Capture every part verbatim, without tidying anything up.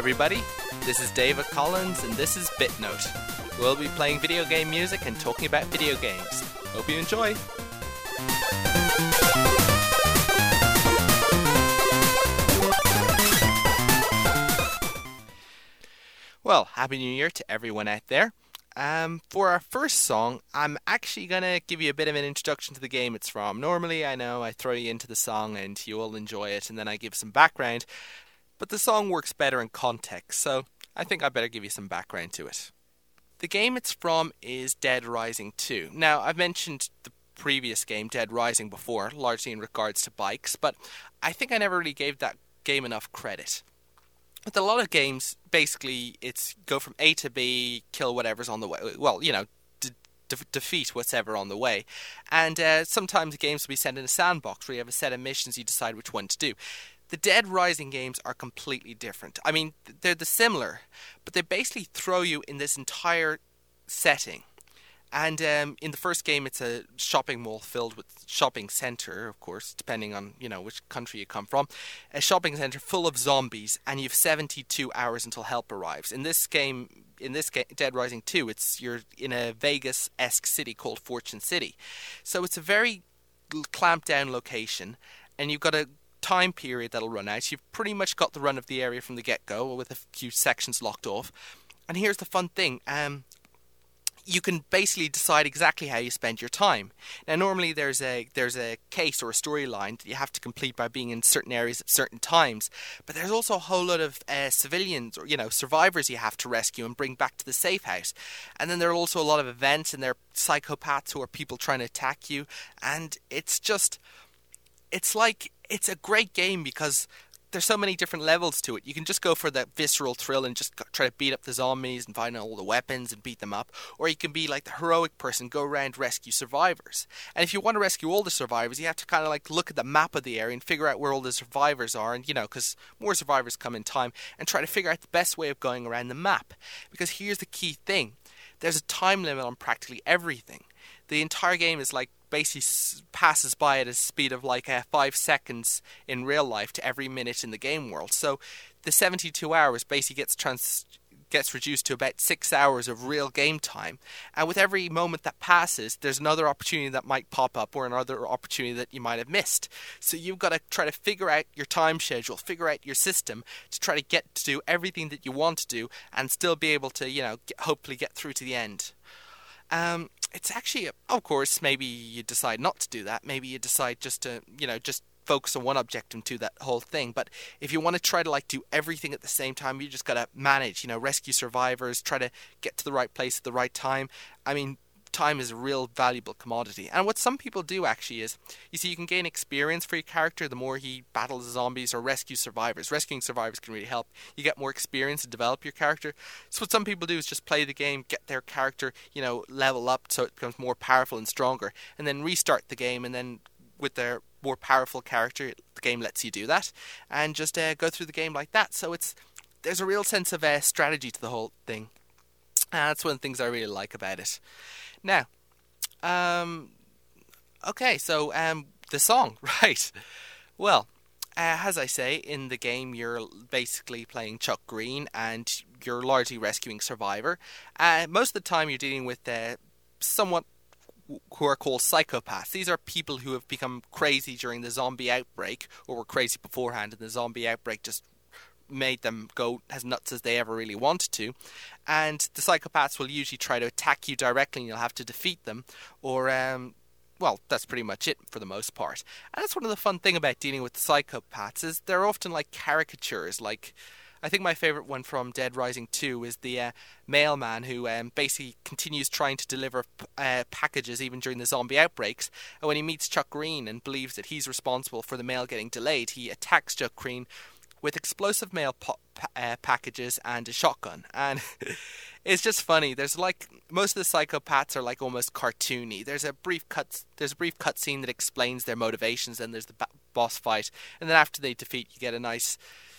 everybody, this is David Collins and this is BitNote. We'll be playing video game music and talking about video games. Hope you enjoy! Well, Happy New Year to everyone out there. Um, for our first song, I'm actually going to give you a bit of an introduction to the game it's from. Normally, I know I throw you into the song and you all enjoy it and then I give some background, but the song works better in context, so I think I better give you some background to it. The game it's from is Dead Rising two. Now, I've mentioned the previous game, Dead Rising, before, largely in regards to bikes, but I think I never really gave that game enough credit. With a lot of games, basically, it's go from A to B, kill whatever's on the way. Well, you know, de- de- defeat whatever on the way. And uh, sometimes games will be sent in a sandbox where you have a set of missions, you decide which one to do. The Dead Rising games are completely different. I mean, they're the similar, but they basically throw you in this entire setting. And um, in the first game, it's a shopping mall filled with shopping centre, of course, depending on, you know, which country you come from. A shopping centre full of zombies, and you have seventy-two hours until help arrives. In this game, in this game, Dead Rising two, it's you're in a Vegas-esque city called Fortune City. So it's a very clamped down location, and you've got a time period that'll run out. You've pretty much got the run of the area from the get-go, with a few sections locked off. And here's the fun thing. Um... You can basically decide exactly how you spend your time. Now, normally there's a there's a case or a storyline that you have to complete by being in certain areas at certain times. But there's also a whole lot of uh, civilians or, you know, survivors you have to rescue and bring back to the safe house. And then there are also a lot of events, and there are psychopaths who are people trying to attack you. And it's just, it's like, it's a great game because there's so many different levels to it. You can just go for that visceral thrill and just try to beat up the zombies and find all the weapons and beat them up. Or you can be like the heroic person, go around rescue survivors. And if you want to rescue all the survivors, you have to kind of like look at the map of the area and figure out where all the survivors are. And, you know, because more survivors come in time, and try to figure out the best way of going around the map. Because here's the key thing. There's a time limit on practically everything. The entire game is like basically passes by at a speed of like uh, five seconds in real life to every minute in the game world. So the seventy-two hours basically gets trans gets reduced to about six hours of real game time. And with every moment that passes, there's another opportunity that might pop up or another opportunity that you might have missed. So you've got to try to figure out your time schedule, figure out your system to try to get to do everything that you want to do and still be able to, you know, get, hopefully get through to the end. Um, it's actually, of course, maybe you decide not to do that. Maybe you decide just to, you know, just focus on one objective and do that whole thing. But if you want to try to like do everything at the same time, you just got to manage, you know, rescue survivors, try to get to the right place at the right time. I mean, time is a real valuable commodity. And what some people do actually is, you see, you can gain experience for your character the more he battles zombies or rescues survivors. Rescuing survivors can really help. You get more experience to develop your character. So what some people do is just play the game, get their character, you know, level up so it becomes more powerful and stronger, and then restart the game, and then with their more powerful character, the game lets you do that, and just uh, go through the game like that. So it's there's a real sense of uh, strategy to the whole thing. And that's one of the things I really like about it. Now, um, okay, so um, the song, right? Well, uh, as I say, in the game you're basically playing Chuck Green and you're largely rescuing Survivor. Uh, most of the time you're dealing with uh, somewhat who are called psychopaths. These are people who have become crazy during the zombie outbreak, or were crazy beforehand, and the zombie outbreak just made them go as nuts as they ever really wanted to. And the psychopaths will usually try to attack you directly and you'll have to defeat them, or um well, that's pretty much it for the most part. And that's one of the fun thing about dealing with the psychopaths, is they're often like caricatures. Like, I think my favourite one from Dead Rising two is the uh, mailman who um, basically continues trying to deliver uh, packages even during the zombie outbreaks. And when he meets Chuck Green and believes that he's responsible for the mail getting delayed, he attacks Chuck Green with explosive mail po- uh, packages and a shotgun. And it's just funny. There's like, most of the psychopaths are like almost cartoony. There's a brief cut there's a brief cutscene that explains their motivations, and there's the ba- boss fight, and then after they defeat, you get a nice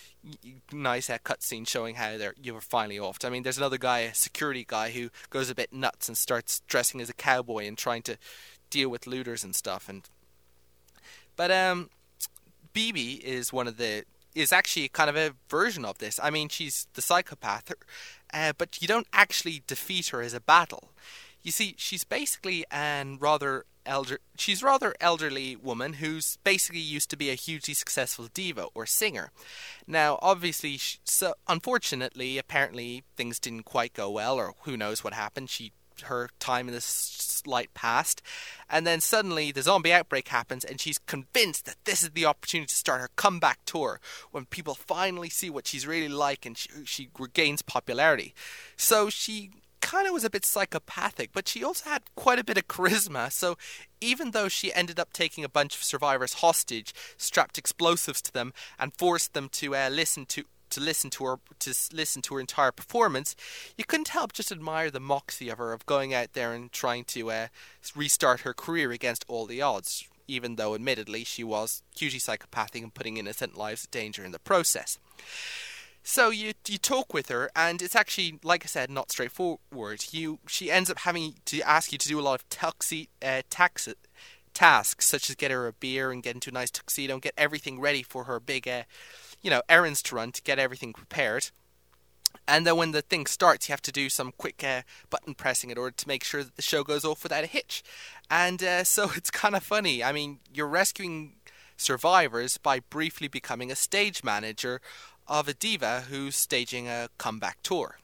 nice uh, cutscene showing how they're you were finally off. I mean, there's another guy, a security guy, who goes a bit nuts and starts dressing as a cowboy and trying to deal with looters and stuff. And but um B B is one of the is actually kind of a version of this. I mean, she's the psychopath, uh, but you don't actually defeat her as a battle. You see, she's basically an rather elder. She's a rather elderly woman who's basically used to be a hugely successful diva or singer. Now, obviously, she, so unfortunately, apparently things didn't quite go well, or who knows what happened. She her time in this light passed, and then suddenly the zombie outbreak happens, and she's convinced that this is the opportunity to start her comeback tour when people finally see what she's really like, and she, she regains popularity. So she kind of was a bit psychopathic, but she also had quite a bit of charisma. So even though she ended up taking a bunch of survivors hostage, strapped explosives to them, and forced them to uh, listen to to listen to her to listen to her entire performance, you couldn't help just admire the moxie of her, of going out there and trying to uh, restart her career against all the odds, even though admittedly she was hugely psychopathic and putting innocent lives in danger in the process. So you you talk with her, and it's actually, like I said, not straightforward. You she ends up having to ask you to do a lot of tuxi, uh, tax, tasks, such as get her a beer and get into a nice tuxedo and get everything ready for her big, uh, you know, errands to run to get everything prepared. And then when the thing starts, you have to do some quick uh, button pressing in order to make sure that the show goes off without a hitch. And uh, so it's kind of funny. I mean, you're rescuing survivors by briefly becoming a stage manager of a diva who's staging a comeback tour.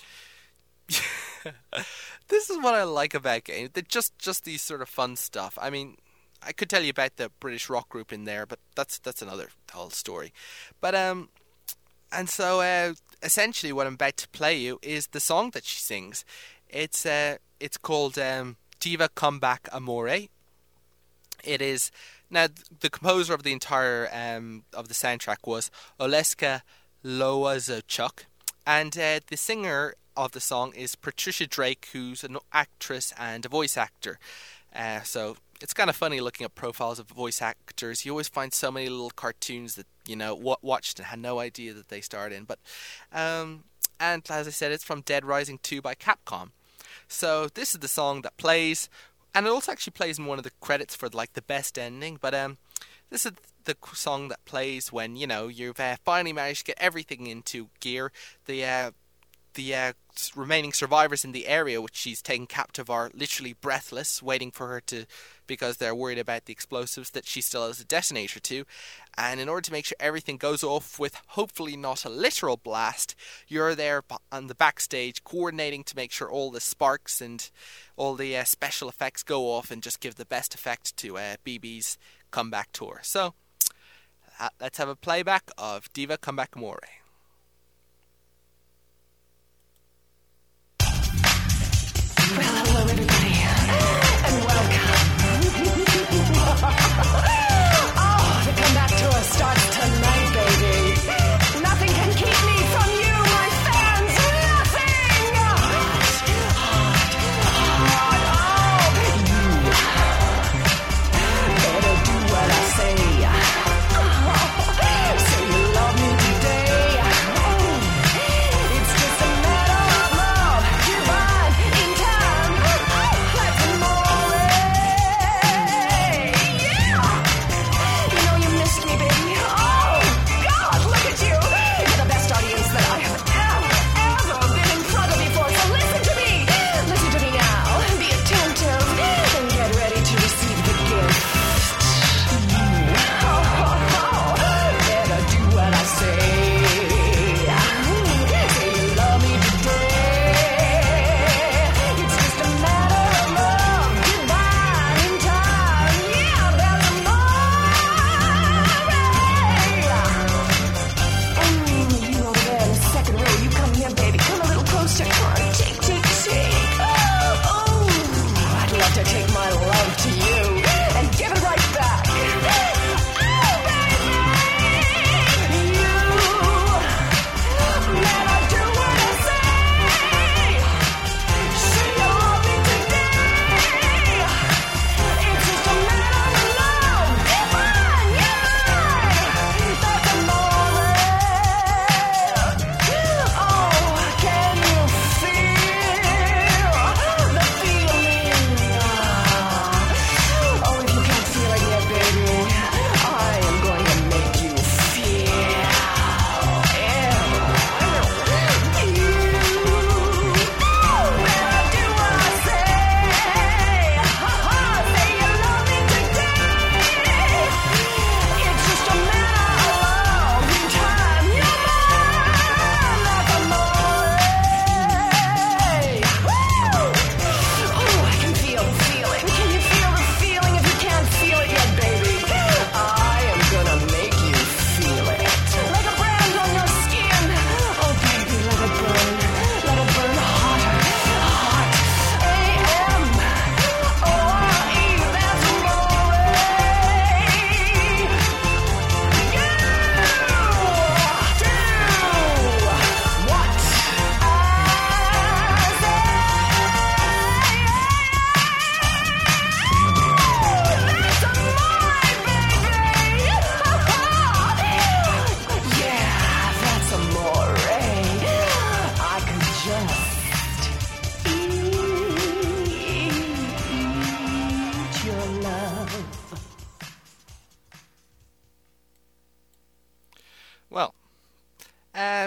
This is what I like about games. They're just, just these sort of fun stuff. I mean, I could tell you about the British rock group in there, but that's that's another whole story. But um, and so uh, essentially, what I'm about to play you is the song that she sings. It's uh, it's called um, Diva Comeback Amore. It is now the composer of the entire um of the soundtrack was Oleska Loazachuk, and uh, the singer of the song is Patricia Drake, who's an actress and a voice actor. Uh, so it's kind of funny looking at profiles of voice actors. You always find so many little cartoons that, you know, w- watched and had no idea that they starred in. But um, and as I said, it's from Dead Rising two by Capcom. So this is the song that plays, and it also actually plays in one of the credits for like the best ending. But um, this is the song that plays when, you know, you've uh, finally managed to get everything into gear. The uh, the uh, remaining survivors in the area which she's taken captive are literally breathless, waiting for her to, because they're worried about the explosives that she still has a detonator to. And in order to make sure everything goes off with hopefully not a literal blast, you're there on the backstage coordinating to make sure all the sparks and all the uh, special effects go off and just give the best effect to uh, B B's comeback tour. So uh, let's have a playback of Diva Comeback Amore. Well, hello everybody, and welcome. Oh, the comeback tour starts tonight, baby. Nothing can keep me from you, my fans. Nothing! Hard, hard, hard. Oh, you better do what I say. Oh, say you love me today.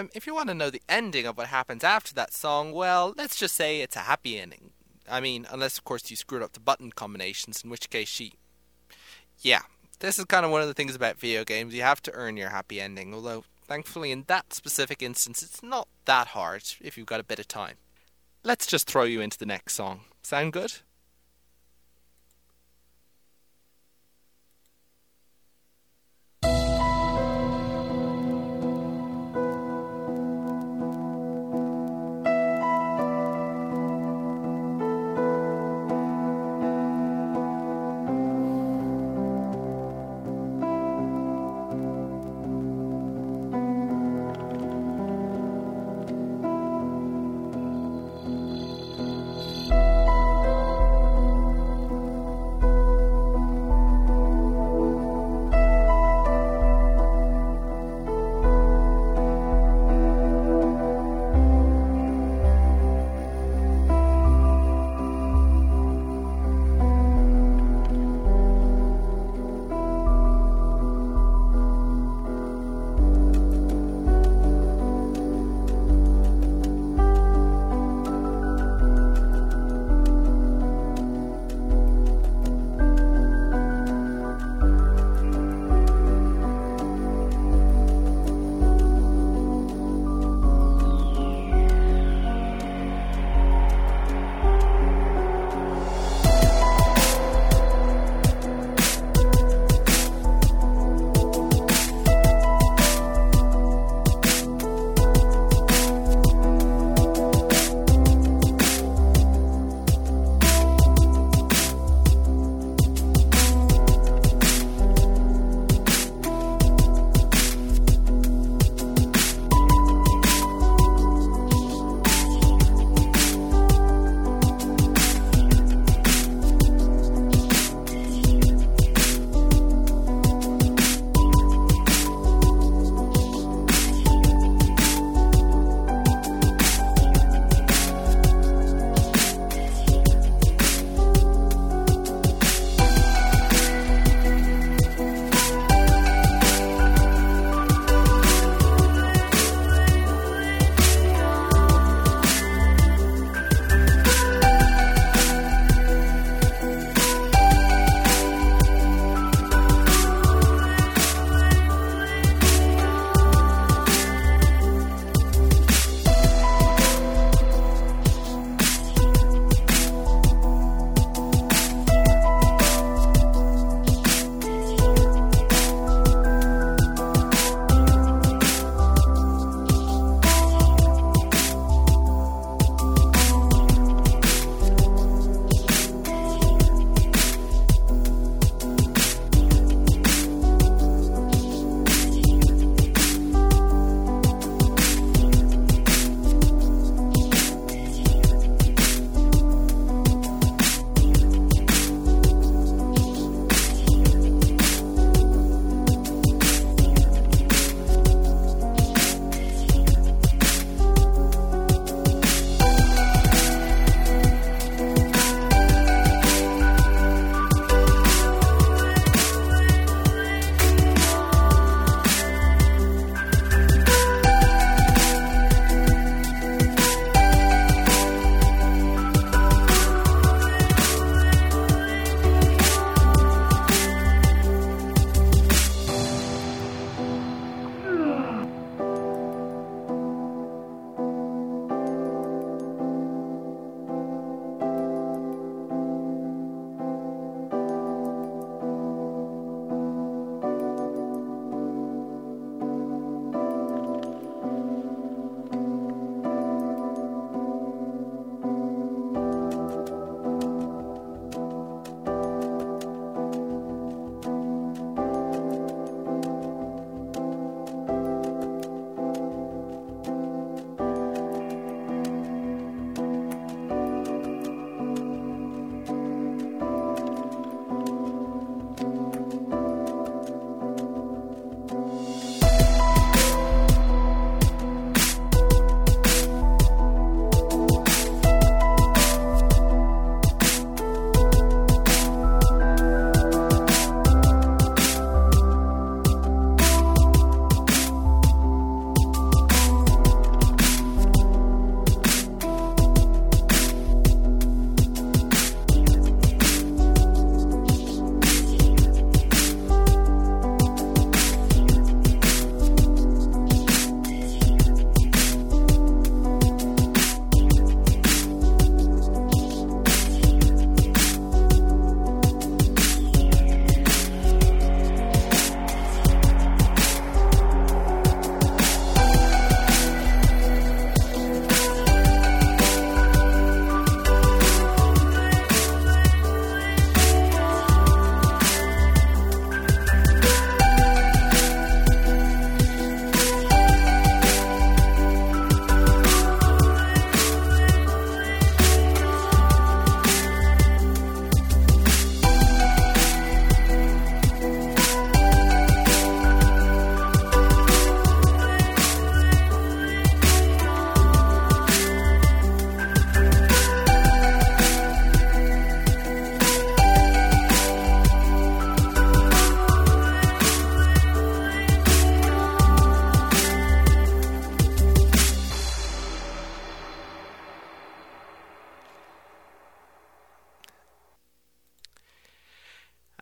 if you want to know the ending of what happens after that song, well, let's just say it's a happy ending. I mean, unless of course you screwed up the button combinations, in which case she... Yeah, this is kind of one of the things about video games. You have to earn your happy ending, although thankfully in that specific instance it's not that hard if you've got a bit of time. Let's just throw you into the next song. Sound good?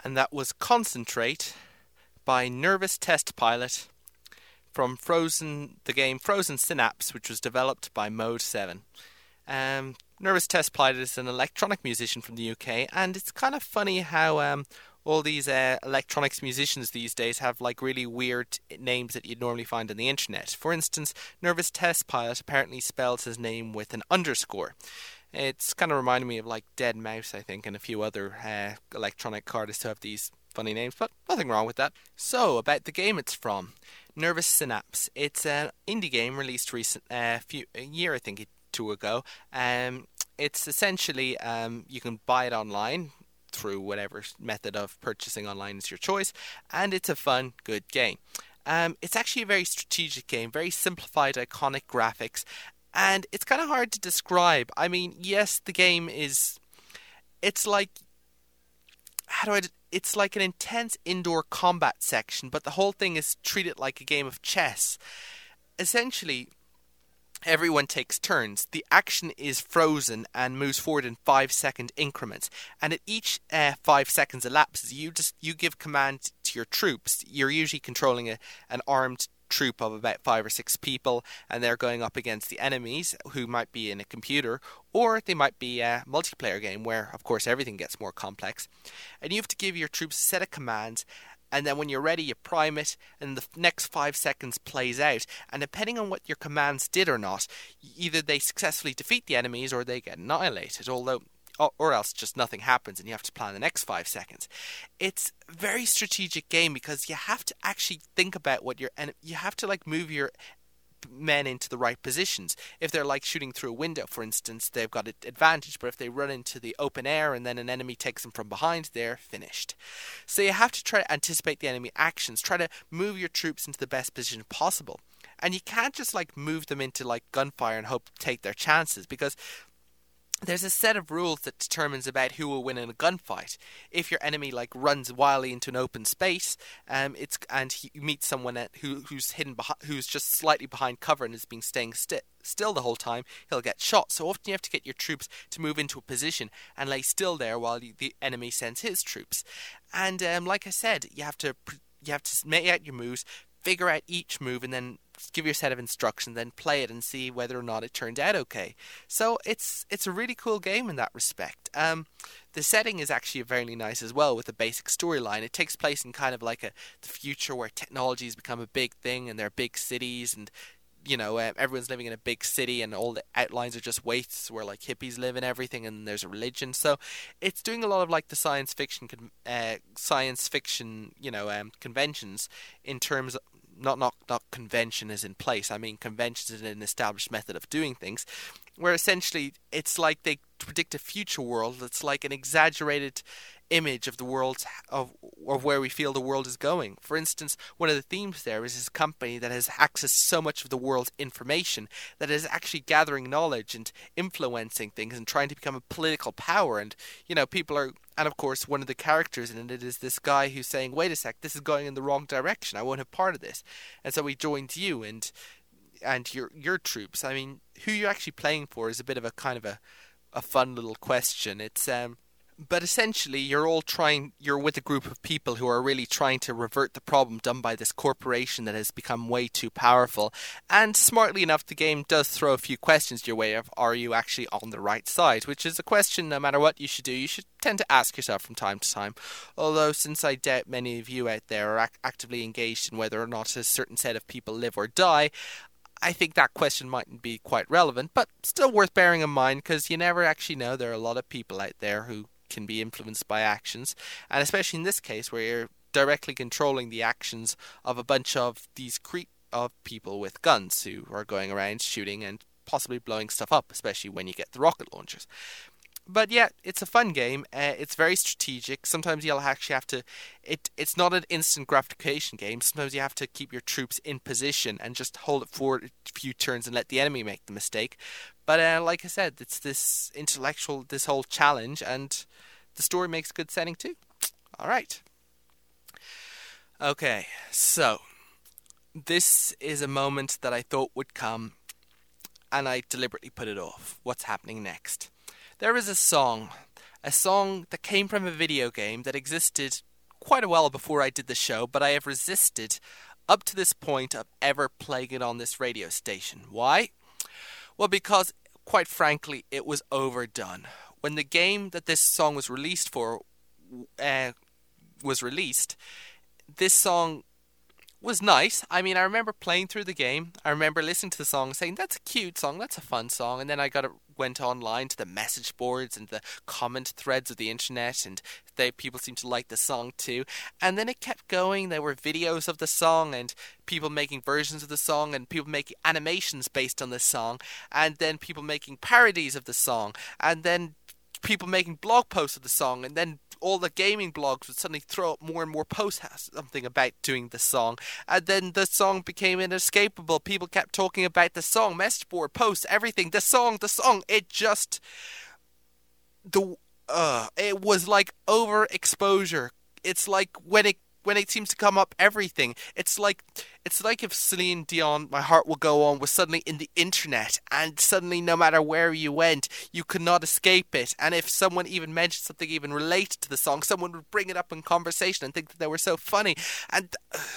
and that was Concentrate by Nervous Test Pilot from Frozen, the game Frozen Synapse, which was developed by Mode seven. Um, Nervous Test Pilot is an electronic musician from the U K, and it's kind of funny how um, all these uh, electronics musicians these days have like really weird names that you'd normally find on the internet. For instance, Nervous Test Pilot apparently spells his name with an underscore. It's kind of reminding me of like deadmau five, I think, and a few other uh, electronic artists who have these funny names, but nothing wrong with that. So, about the game it's from, Nervous Synapse. It's an indie game released recent, uh, few, a year I think, two ago. Um, it's essentially, um, you can buy it online through whatever method of purchasing online is your choice, and it's a fun, good game. Um, it's actually a very strategic game, very simplified, iconic graphics, and it's kind of hard to describe. I mean, yes, the game is, it's like, how do I, it's like an intense indoor combat section, but the whole thing is treated like a game of chess. Essentially, everyone takes turns. The action is frozen and moves forward in five second increments. And at each uh, five seconds elapses, you just you give command to your troops. You're usually controlling a, an armed troop of about five or six people, and they're going up against the enemies, who might be in a computer, or they might be a multiplayer game where, of course, everything gets more complex. And you have to give your troops a set of commands, and then when you're ready, you prime it, and the next five seconds plays out. And depending on what your commands did or not, either they successfully defeat the enemies or they get annihilated, although, or else just nothing happens and you have to plan the next five seconds. It's a very strategic game because you have to actually think about what your, and you have to like move your men into the right positions. If they're like shooting through a window, for instance, they've got an advantage, but if they run into the open air and then an enemy takes them from behind, they're finished. So you have to try to anticipate the enemy actions, try to move your troops into the best position possible. And you can't just like move them into like gunfire and hope to take their chances, because there's a set of rules that determines about who will win in a gunfight. If your enemy like runs wildly into an open space, um, it's and he, you meet someone at, who who's hidden behind, who's just slightly behind cover and has been staying sti- still the whole time, he'll get shot. So often you have to get your troops to move into a position and lay still there while the, the enemy sends his troops. And um, like I said, you have to you have to make out your moves, figure out each move, and then give your set of instructions, then play it and see whether or not it turned out okay. So it's it's a really cool game in that respect. Um, the setting is actually very nice as well, with a basic storyline. It takes place in kind of like a the future where technology has become a big thing, and there are big cities, and you know uh, everyone's living in a big city, and all the outlines are just wastes where like hippies live and everything, and there's a religion. So it's doing a lot of like the science fiction, con- uh, science fiction, you know, um, conventions in terms of. Not, not not convention is in place. I mean, convention is an established method of doing things, where essentially it's like they predict a future world that's like an exaggerated image of the world, of of where we feel the world is going. For instance, one of the themes there is this company that has accessed so much of the world's information that is actually gathering knowledge and influencing things and trying to become a political power. And you know, people are, and of course, one of the characters in it is this guy who's saying, "Wait a sec, this is going in the wrong direction. I won't have part of this." And so he joins you and and your your troops. I mean, who you're actually playing for is a bit of a kind of a a fun little question. It's um. But essentially, you're all trying, you're with a group of people who are really trying to revert the problem done by this corporation that has become way too powerful. And smartly enough, the game does throw a few questions your way of, are you actually on the right side? Which is a question, no matter what you should do, you should tend to ask yourself from time to time. Although, since I doubt many of you out there are ac- actively engaged in whether or not a certain set of people live or die, I think that question mightn't be quite relevant, but still worth bearing in mind, because you never actually know. There are a lot of people out there who can be influenced by actions, and especially in this case where you're directly controlling the actions of a bunch of these creep of people with guns who are going around shooting and possibly blowing stuff up, especially when you get the rocket launchers. But yeah, it's a fun game. Uh, it's very strategic. Sometimes you'll actually have to... It, it's not an instant gratification game. Sometimes you have to keep your troops in position and just hold it forward a few turns and let the enemy make the mistake. But uh, like I said, it's this intellectual, this whole challenge, and the story makes a good setting too. All right. Okay, so this is a moment that I thought would come, and I deliberately put it off. What's happening next? There is a song, a song that came from a video game that existed quite a while before I did the show, but I have resisted up to this point of ever playing it on this radio station. Why? Well, because, quite frankly, it was overdone. When the game that this song was released for uh, was released, this song was nice. I mean, I remember playing through the game. I remember listening to the song, saying, that's a cute song, that's a fun song. And then I got it, went online to the message boards and the comment threads of the internet, and they people seemed to like the song too. And then it kept going. There were videos of the song and people making versions of the song and people making animations based on the song, and then people making parodies of the song, and then people making blog posts of the song, and then all the gaming blogs would suddenly throw up more and more posts something about doing the song, and then the song became inescapable. People kept talking about the song, message board, posts, everything, the song, the song. It just the uh, it was like overexposure. It's like when it when it seems to come up everything. It's like it's like if Celine Dion, My Heart Will Go On, was suddenly in the internet, and suddenly no matter where you went, you could not escape it. And if someone even mentioned something even related to the song, someone would bring it up in conversation and think that they were so funny. And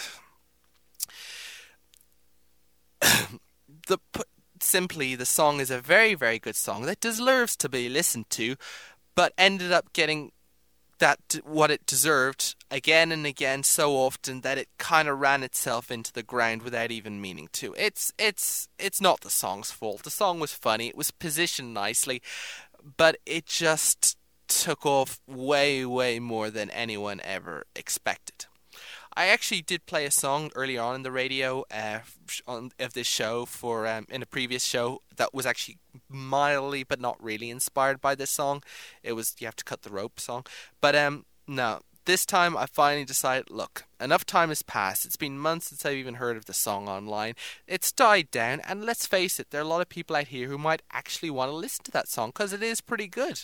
uh, the simply, the song is a very, very good song that deserves to be listened to, but ended up getting that what it deserved again and again so often that it kind of ran itself into the ground without even meaning to. It's it's it's not the song's fault. The song was funny. It was positioned nicely, but it just took off way, way more than anyone ever expected. I actually did play a song earlier on in the radio uh, on, of this show for um, in a previous show that was actually mildly but not really inspired by this song. It was You Have to Cut the Rope song. But um, no, this time I finally decided, look, enough time has passed. It's been months since I've even heard of the song online. It's died down, and let's face it, there are a lot of people out here who might actually want to listen to that song because it is pretty good.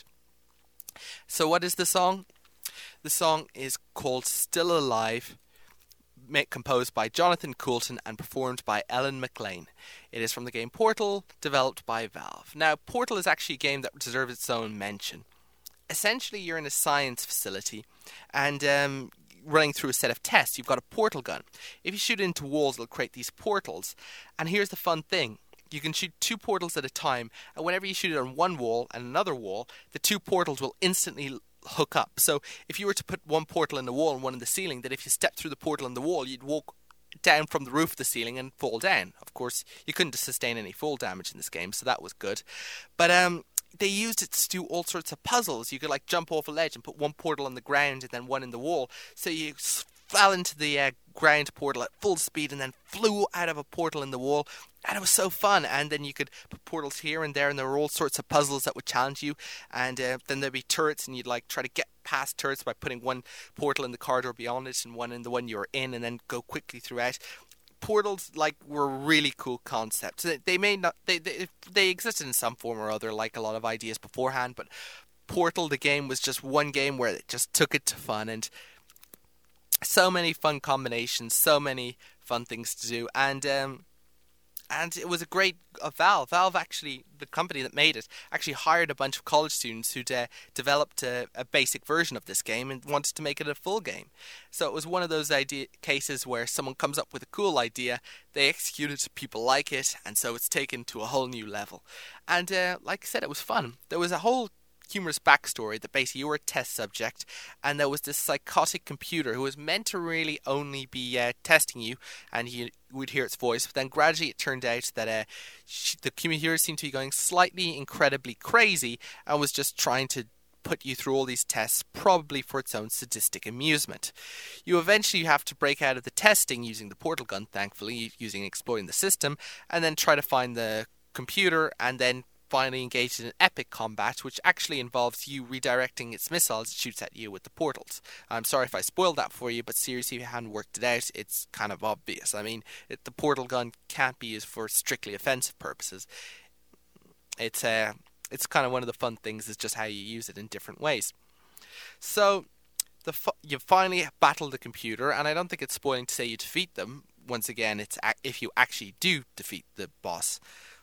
So what is the song? The song is called Still Alive, composed by Jonathan Coulton and performed by Ellen McLean. It is from the game Portal, developed by Valve. Now, Portal is actually a game that deserves its own mention. Essentially, you're in a science facility and um, running through a set of tests. You've got a portal gun. If you shoot it into walls, it'll create these portals. And here's the fun thing. You can shoot two portals at a time, and whenever you shoot it on one wall and another wall, the two portals will instantly hook up. So if you were to put one portal in the wall and one in the ceiling, that if you step through the portal in the wall, you'd walk down from the roof of the ceiling and fall down. Of course, you couldn't sustain any fall damage in this game, so that was good. But um, they used it to do all sorts of puzzles. You could like jump off a ledge and put one portal on the ground and then one in the wall. So you fell into the uh, ground portal at full speed and then flew out of a portal in the wall. And it was so fun. And then you could put portals here and there, and there were all sorts of puzzles that would challenge you. And uh, then there'd be turrets, and you'd like try to get past turrets by putting one portal in the corridor beyond it and one in the one you were in, and then go quickly throughout. Portals like were really cool concepts. They may not they, they they existed in some form or other, like a lot of ideas beforehand, but Portal, the game, was just one game where it just took it to fun, and so many fun combinations, so many fun things to do, and um, and it was a great uh, Valve. Valve actually, the company that made it, actually hired a bunch of college students who uh, developed a, a basic version of this game and wanted to make it a full game. So it was one of those idea cases where someone comes up with a cool idea, they execute it, people like it, and so it's taken to a whole new level. And uh, like I said, it was fun. There was a whole humorous backstory that basically you were a test subject, and there was this psychotic computer who was meant to really only be uh, testing you, and you would hear its voice, but then gradually it turned out that uh, she, the computer seemed to be going slightly incredibly crazy and was just trying to put you through all these tests, probably for its own sadistic amusement. You eventually have to break out of the testing using the portal gun, thankfully, using exploiting the system, and then try to find the computer, and then finally engaged in an epic combat, which actually involves you redirecting its missiles it shoots at you with the portals. I'm sorry if I spoiled that for you, but seriously, if you hadn't worked it out, it's kind of obvious. I mean, it, the portal gun can't be used for strictly offensive purposes. It's uh, it's kind of one of the fun things is just how you use it in different ways. So, the fu- you finally battle the computer, and I don't think it's spoiling to say you defeat them. Once again, it's a- if you actually do defeat the boss.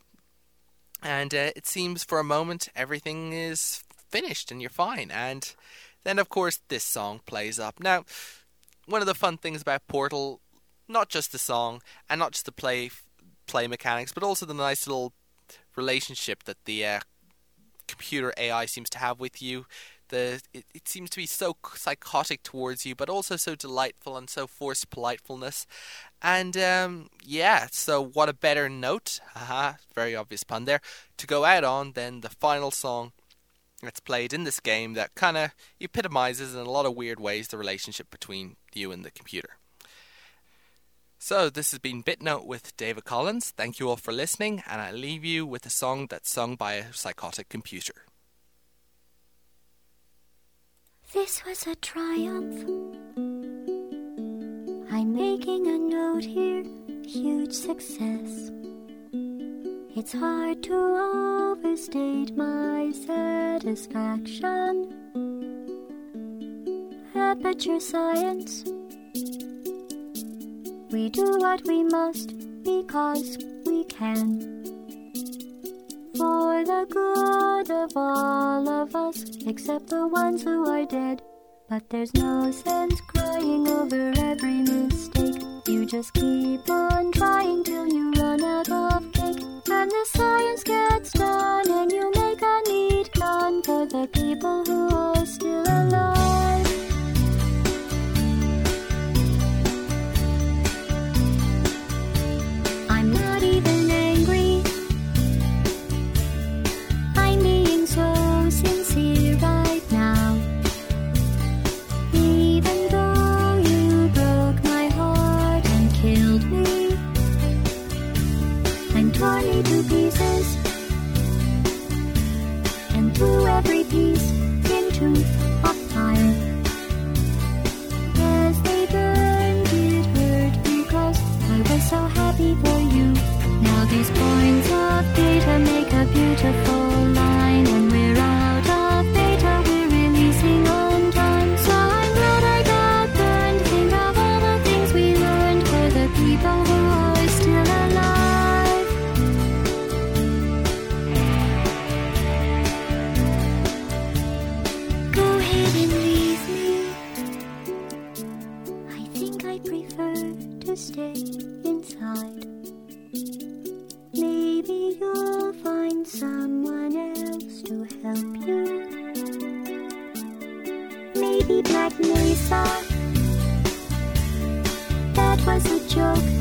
And uh, it seems for a moment everything is finished and you're fine. And then, of course, this song plays up. Now, one of the fun things about Portal, not just the song and not just the play play mechanics, but also the nice little relationship that the uh, computer A I seems to have with you. The it, it seems to be so psychotic towards you, but also so delightful and so forced politefulness. And um, yeah, so what a better note, haha, very obvious pun there, to go out on than the final song that's played in this game that kind of epitomizes in a lot of weird ways the relationship between you and the computer. So this has been BitNote with David Collins. Thank you all for listening, and I leave you with a song that's sung by a psychotic computer. This was a triumph. I'm making a note here, huge success. It's hard to overstate my satisfaction. Aperture science. We do what we must because we can. For the good of all of us, except the ones who are dead. But there's no sense crying over every mistake. You just keep on trying till you run out of cake. And the science gets done and you make a neat gun for the people who are still alive. I'm not even angry. I'm being so sincere right now. Even though you broke my heart and killed me and tore me to pieces and threw every piece into a fire. As they burned, it hurt because I was so happy for you. Now these points of data make a beautiful line. When we're out of data, we're releasing on time. So I'm glad I got burned. Think of all the things we learned for the people who are still alive. Go ahead and leave me. I think I prefer to stay inside. Maybe you'll find someone else to help you. Maybe Black Mesa. That was a joke.